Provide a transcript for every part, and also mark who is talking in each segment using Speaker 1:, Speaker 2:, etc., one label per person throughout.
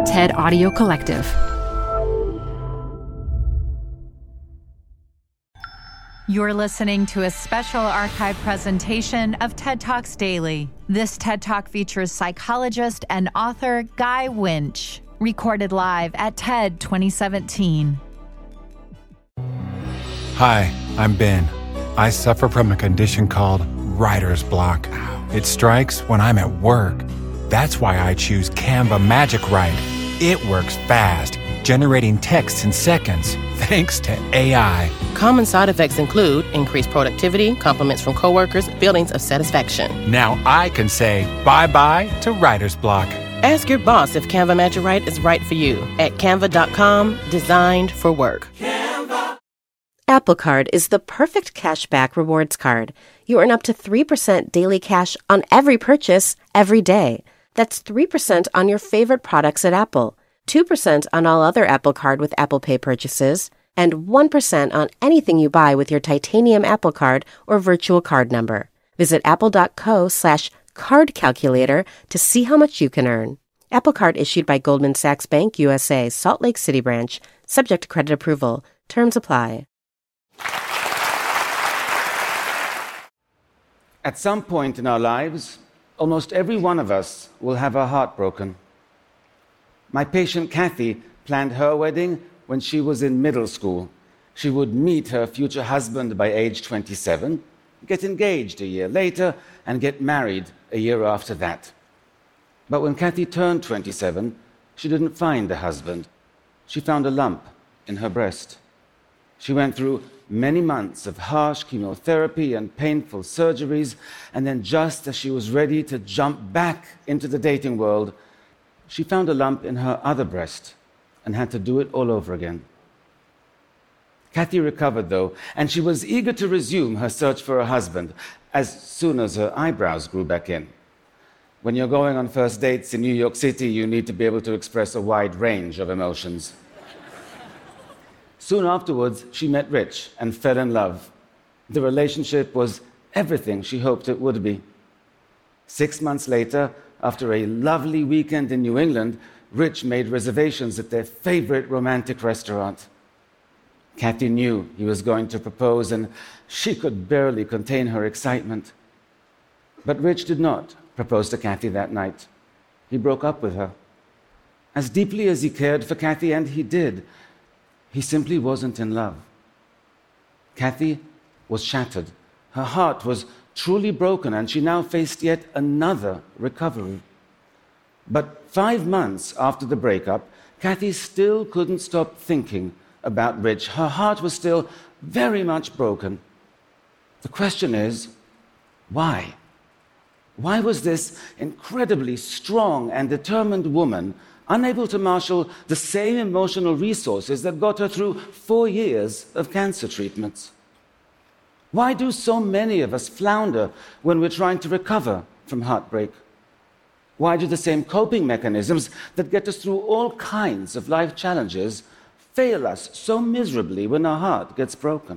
Speaker 1: TED Audio Collective.
Speaker 2: You're listening to a special archive presentation of TED Talks Daily. This TED Talk features psychologist and author Guy Winch, recorded live at TED 2017.
Speaker 3: Hi, I'm Ben. I suffer from a condition called writer's block. It strikes when I'm at work. That's why I choose Canva Magic Write. It works fast, generating text in seconds, thanks to AI.
Speaker 4: Common side effects include increased productivity, compliments from coworkers, feelings of satisfaction.
Speaker 3: Now I can say bye-bye to writer's block.
Speaker 4: Ask your boss if Canva Magic Write is right for you at canva.com, designed for work.
Speaker 5: Canva. Apple Card is the perfect cashback rewards card. You earn up to 3% daily cash on every purchase, every day. That's 3% on your favorite products at Apple, 2% on all other Apple Card with Apple Pay purchases, and 1% on anything you buy with your titanium Apple Card or virtual card number. Visit apple.co/card calculator to see how much you can earn. Apple Card issued by Goldman Sachs Bank USA, Salt Lake City branch, subject to credit approval. Terms apply.
Speaker 6: At some point in our lives, almost every one of us will have her heart broken. My patient Kathy planned her wedding when she was in middle school. She would meet her future husband by age 27, get engaged a year later, and get married a year after that. But when Kathy turned 27, she didn't find a husband. She found a lump in her breast. She went through many months of harsh chemotherapy and painful surgeries, and then just as she was ready to jump back into the dating world, she found a lump in her other breast and had to do it all over again. Kathy recovered, though, and she was eager to resume her search for a husband as soon as her eyebrows grew back in. When you're going on first dates in New York City, you need to be able to express a wide range of emotions. Soon afterwards, she met Rich and fell in love. The relationship was everything she hoped it would be. 6 months later, after a lovely weekend in New England, Rich made reservations at their favorite romantic restaurant. Kathy knew he was going to propose, and she could barely contain her excitement. But Rich did not propose to Kathy that night. He broke up with her. As deeply as he cared for Kathy, and he did, he simply wasn't in love. Kathy was shattered. Her heart was truly broken, and she now faced yet another recovery. But 5 months after the breakup, Kathy still couldn't stop thinking about Rich. Her heart was still very much broken. The question is, why? Why was this incredibly strong and determined woman unable to marshal the same emotional resources that got her through 4 years of cancer treatments? Why do so many of us flounder when we're trying to recover from heartbreak? Why do the same coping mechanisms that get us through all kinds of life challenges fail us so miserably when our heart gets broken?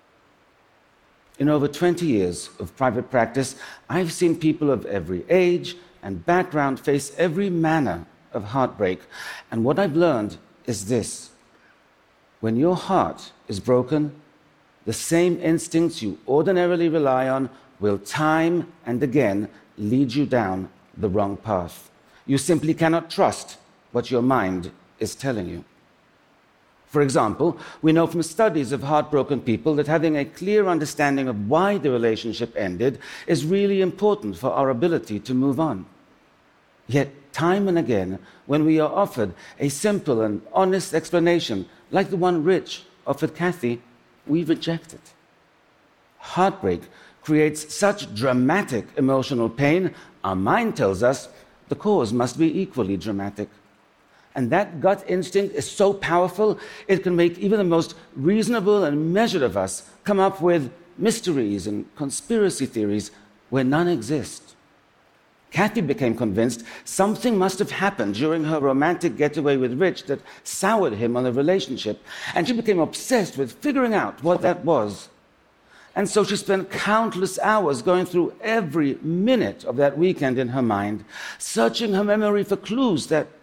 Speaker 6: In over 20 years of private practice, I've seen people of every age and background face every manner of heartbreak. And what I've learned is this: when your heart is broken, the same instincts you ordinarily rely on will time and again lead you down the wrong path. You simply cannot trust what your mind is telling you. For example, we know from studies of heartbroken people that having a clear understanding of why the relationship ended is really important for our ability to move on. Yet, time and again, when we are offered a simple and honest explanation, like the one Rich offered Kathy, we reject it. Heartbreak creates such dramatic emotional pain, our mind tells us the cause must be equally dramatic. And that gut instinct is so powerful, it can make even the most reasonable and measured of us come up with mysteries and conspiracy theories where none exist. Kathy became convinced something must have happened during her romantic getaway with Rich that soured him on the relationship, and she became obsessed with figuring out what that was. And so she spent countless hours going through every minute of that weekend in her mind, searching her memory for clues that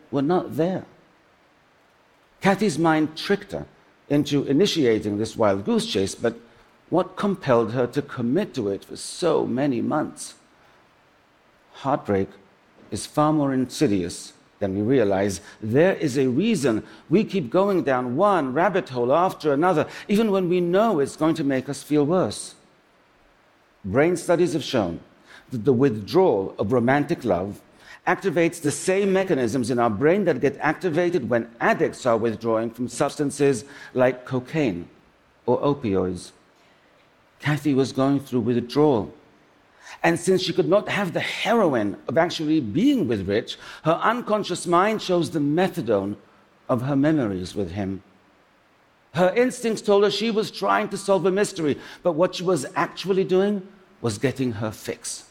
Speaker 6: were not there. Kathy's mind tricked her into initiating this wild goose chase, but what compelled her to commit to it for so many months? Heartbreak is far more insidious than we realize. There is a reason we keep going down one rabbit hole after another, even when we know it's going to make us feel worse. Brain studies have shown that the withdrawal of romantic love activates the same mechanisms in our brain that get activated when addicts are withdrawing from substances like cocaine or opioids. Kathy was going through withdrawal. And since she could not have the heroin of actually being with Rich, her unconscious mind chose the methadone of her memories with him. Her instincts told her she was trying to solve a mystery, but what she was actually doing was getting her fix.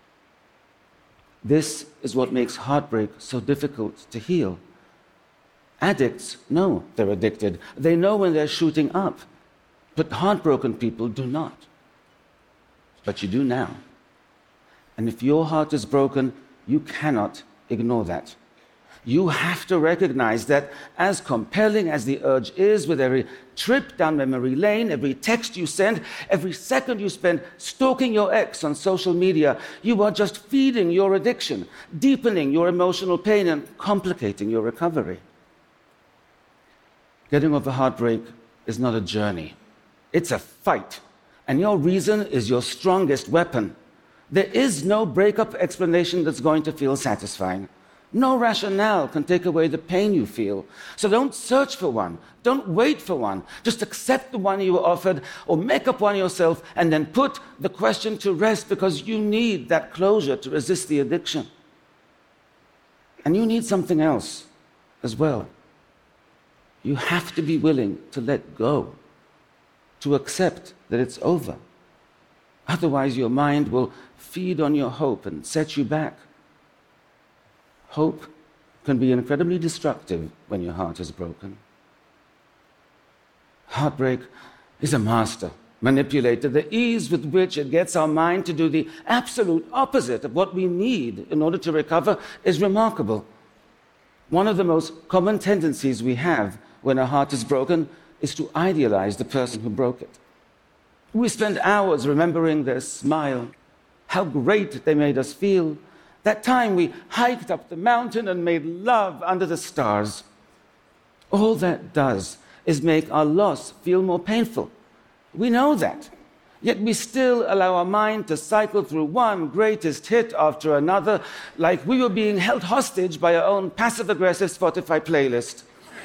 Speaker 6: This is what makes heartbreak so difficult to heal. Addicts know they're addicted. They know when they're shooting up. But heartbroken people do not. But you do now. And if your heart is broken, you cannot ignore that. You have to recognize that as compelling as the urge is, with every trip down memory lane, every text you send, every second you spend stalking your ex on social media, you are just feeding your addiction, deepening your emotional pain, and complicating your recovery. Getting over heartbreak is not a journey. It's a fight. And your reason is your strongest weapon. There is no breakup explanation that's going to feel satisfying. No rationale can take away the pain you feel. So don't search for one. Don't wait for one. Just accept the one you were offered, or make up one yourself, and then put the question to rest, because you need that closure to resist the addiction. And you need something else as well. You have to be willing to let go, to accept that it's over. Otherwise, your mind will feed on your hope and set you back. Hope can be incredibly destructive when your heart is broken. Heartbreak is a master manipulator. The ease with which it gets our mind to do the absolute opposite of what we need in order to recover is remarkable. One of the most common tendencies we have when our heart is broken is to idealize the person who broke it. We spend hours remembering their smile, how great they made us feel, that time we hiked up the mountain and made love under the stars. All that does is make our loss feel more painful. We know that. Yet we still allow our mind to cycle through one greatest hit after another, like we were being held hostage by our own passive-aggressive Spotify playlist.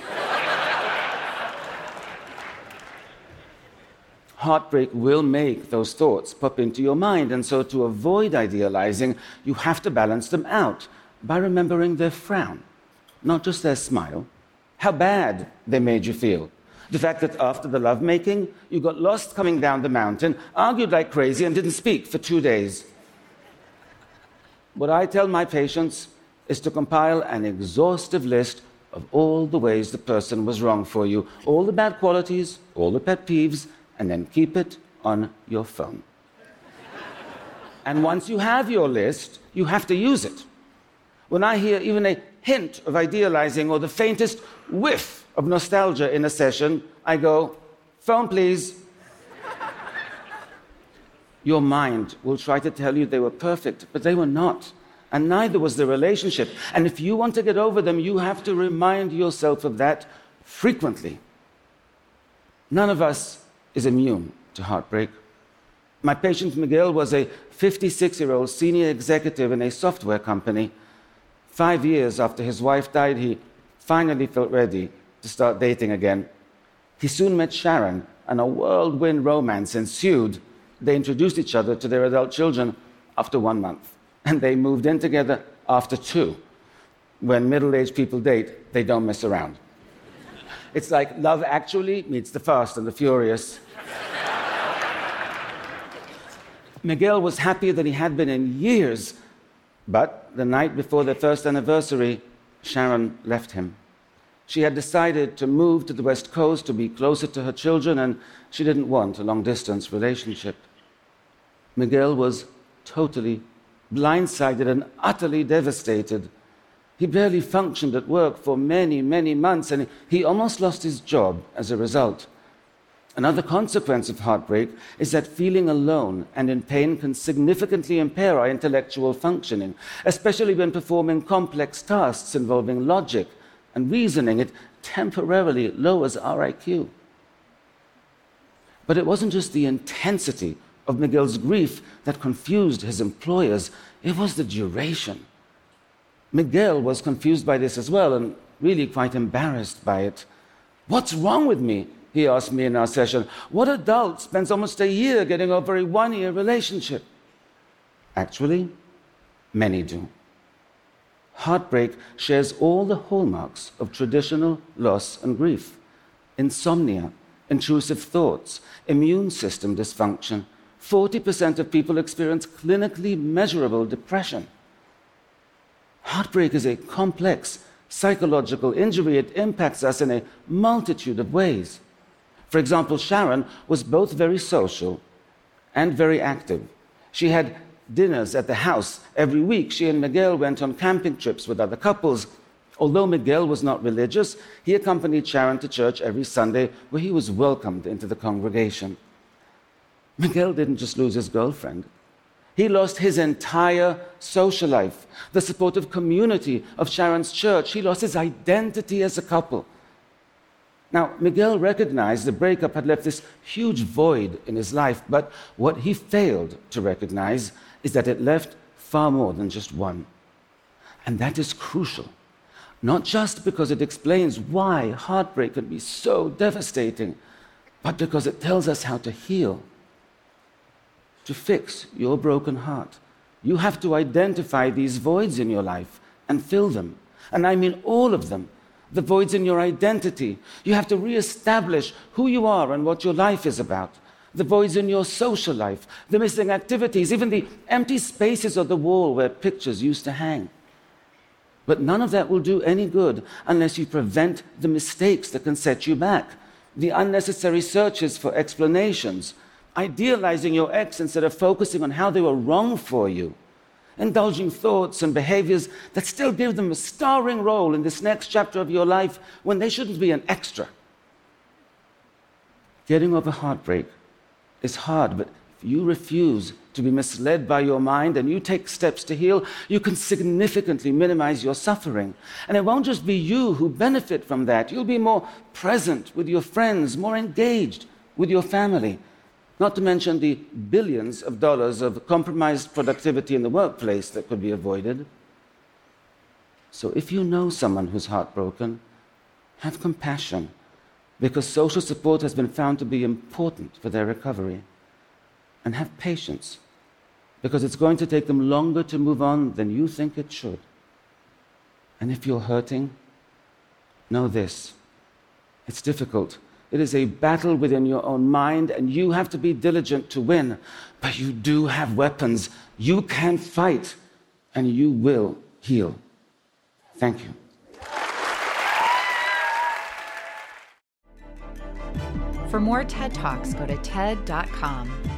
Speaker 6: Heartbreak will make those thoughts pop into your mind, and so to avoid idealizing, you have to balance them out by remembering their frown, not just their smile, how bad they made you feel. The fact that after the lovemaking, you got lost coming down the mountain, argued like crazy, and didn't speak for 2 days. What I tell my patients is to compile an exhaustive list of all the ways the person was wrong for you, all the bad qualities, all the pet peeves, and then keep it on your phone. And once you have your list, you have to use it. When I hear even a hint of idealizing or the faintest whiff of nostalgia in a session, I go, phone please. Your mind will try to tell you they were perfect, but they were not. And neither was the relationship. And if you want to get over them, you have to remind yourself of that frequently. None of us is immune to heartbreak. My patient Miguel was a 56-year-old senior executive in a software company. 5 years after his wife died, he finally felt ready to start dating again. He soon met Sharon, and a whirlwind romance ensued. They introduced each other to their adult children after 1 month, and they moved in together after 2. When middle-aged people date, they don't mess around. It's like Love Actually meets The Fast and the Furious. Miguel was happier than he had been in years, but the night before their first anniversary, Sharon left him. She had decided to move to the West Coast to be closer to her children, and she didn't want a long-distance relationship. Miguel was totally blindsided and utterly devastated. He barely functioned at work for many, many months, and he almost lost his job as a result. Another consequence of heartbreak is that feeling alone and in pain can significantly impair our intellectual functioning, especially when performing complex tasks involving logic and reasoning. It temporarily lowers our IQ. But it wasn't just the intensity of Miguel's grief that confused his employers, it was the duration. Miguel was confused by this as well and really quite embarrassed by it. "What's wrong with me?" he asked me in our session. "What adult spends almost a year getting over a one-year relationship?" Actually, many do. Heartbreak shares all the hallmarks of traditional loss and grief: insomnia, intrusive thoughts, immune system dysfunction. 40% of people experience clinically measurable depression. Heartbreak is a complex psychological injury. It impacts us in a multitude of ways. For example, Sharon was both very social and very active. She had dinners at the house every week. She and Miguel went on camping trips with other couples. Although Miguel was not religious, he accompanied Sharon to church every Sunday, where he was welcomed into the congregation. Miguel didn't just lose his girlfriend. He lost his entire social life, the supportive community of Sharon's church. He lost his identity as a couple. Now, Miguel recognized the breakup had left this huge void in his life, but what he failed to recognize is that it left far more than just one. And that is crucial, not just because it explains why heartbreak can be so devastating, but because it tells us how to heal. To fix your broken heart, you have to identify these voids in your life and fill them. And I mean all of them. The voids in your identity. You have to reestablish who you are and what your life is about. The voids in your social life, the missing activities, even the empty spaces on the wall where pictures used to hang. But none of that will do any good unless you prevent the mistakes that can set you back, the unnecessary searches for explanations, idealizing your ex instead of focusing on how they were wrong for you, indulging thoughts and behaviors that still give them a starring role in this next chapter of your life when they shouldn't be an extra. Getting over heartbreak is hard, but if you refuse to be misled by your mind and you take steps to heal, you can significantly minimize your suffering. And it won't just be you who benefit from that. You'll be more present with your friends, more engaged with your family. Not to mention the billions of dollars of compromised productivity in the workplace that could be avoided. So if you know someone who's heartbroken, have compassion, because social support has been found to be important for their recovery. And have patience, because it's going to take them longer to move on than you think it should. And if you're hurting, know this: it's difficult. It is a battle within your own mind, and you have to be diligent to win. But you do have weapons. You can fight, and you will heal. Thank you.
Speaker 2: For more TED Talks, go to TED.com.